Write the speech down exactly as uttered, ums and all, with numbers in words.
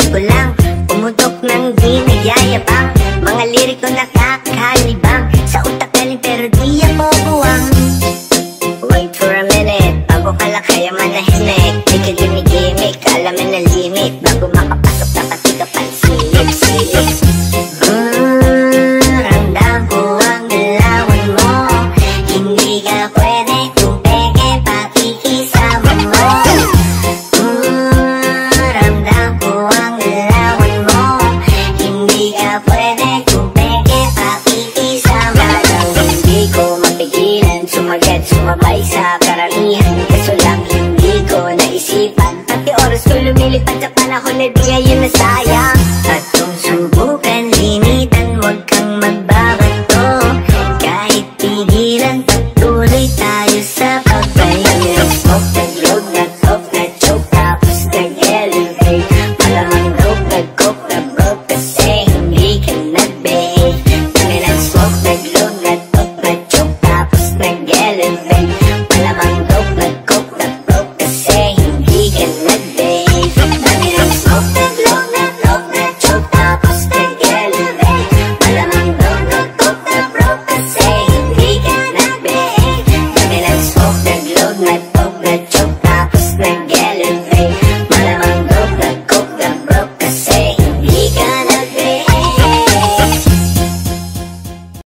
ko lang pumutok ng di nagyayabang. Mga liriko nakakalibang, sa utak galing pero di ako buwang. Wait for a minute, bago ka lang kaya manahimik. Di ka ginigimik, alamin na limit. Bago makapasok dapat di ka pansilip-silip. Mm, ramdam ko ang galawan mo. Hindi ka pwede kung peke pakikisama mo. Mm, ramdam ko ang galawan mo. Hindi ka pwede kung peke pakikisama mo. Hindi ko mapigilan, sumagat, sumabay sa karamihan. Kaso lang hindi ko naisipan, pati oras ko lumilipad sa panahon na di ngayon nasaya.